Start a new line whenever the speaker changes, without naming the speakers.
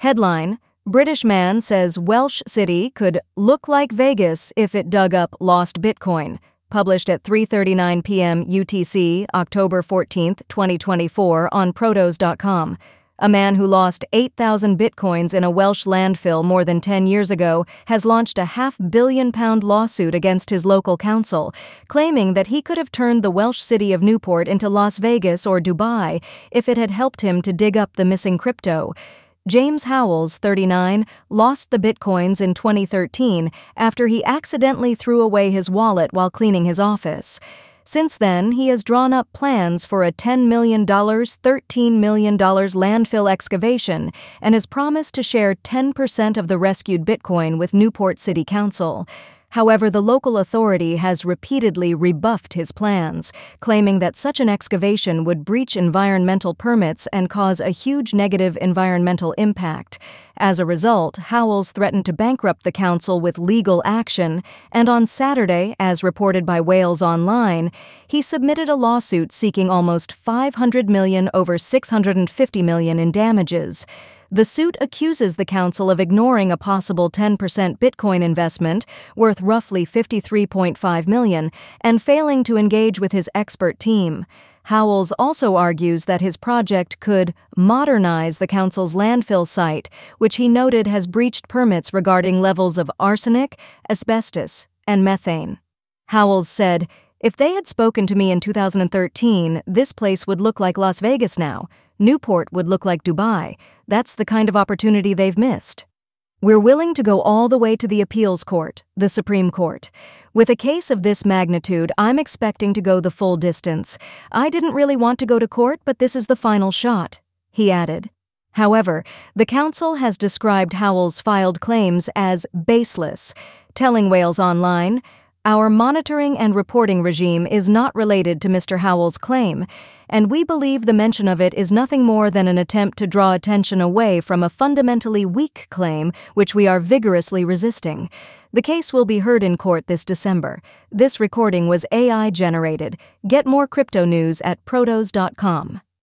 Headline: British man says Welsh city could look like Vegas if it dug up lost Bitcoin. Published at 3:39 p.m. UTC, October 14, 2024, on Protos.com. A man who lost 8,000 bitcoins in a Welsh landfill more than 10 years ago has launched a £500 million lawsuit against his local council, claiming that he could have turned the Welsh city of Newport into Las Vegas or Dubai if it had helped him to dig up the missing crypto. James Howells, 39, lost the bitcoins in 2013 after he accidentally threw away his wallet while cleaning his office. Since then, he has drawn up plans for a $10 million, $13 million landfill excavation and has promised to share 10% of the rescued Bitcoin with Newport City Council. However, the local authority has repeatedly rebuffed his plans, claiming that such an excavation would breach environmental permits and cause a huge negative environmental impact. As a result, Howells threatened to bankrupt the council with legal action, and on Saturday, as reported by Wales Online, he submitted a lawsuit seeking almost $500 million over $650 million in damages. The suit accuses the council of ignoring a possible 10% Bitcoin investment worth roughly $53.5 million and failing to engage with his expert team. Howells also argues that his project could modernize the council's landfill site, which he noted has breached permits regarding levels of arsenic, asbestos, and methane. Howells said, "If they had spoken to me in 2013, this place would look like Las Vegas now. Newport would look like Dubai. That's the kind of opportunity they've missed." We're willing to go all the way to the appeals court, the Supreme Court. With a case of this magnitude, I'm expecting to go the full distance. I didn't really want to go to court, but this is the final shot, he added. However, the council has described Howells' filed claims as baseless, telling Wales Online, "Our monitoring and reporting regime is not related to Mr. Howells' claim, and we believe the mention of it is nothing more than an attempt to draw attention away from a fundamentally weak claim which we are vigorously resisting." The case will be heard in court this December. This recording was AI generated. Get more crypto news at Protos.com.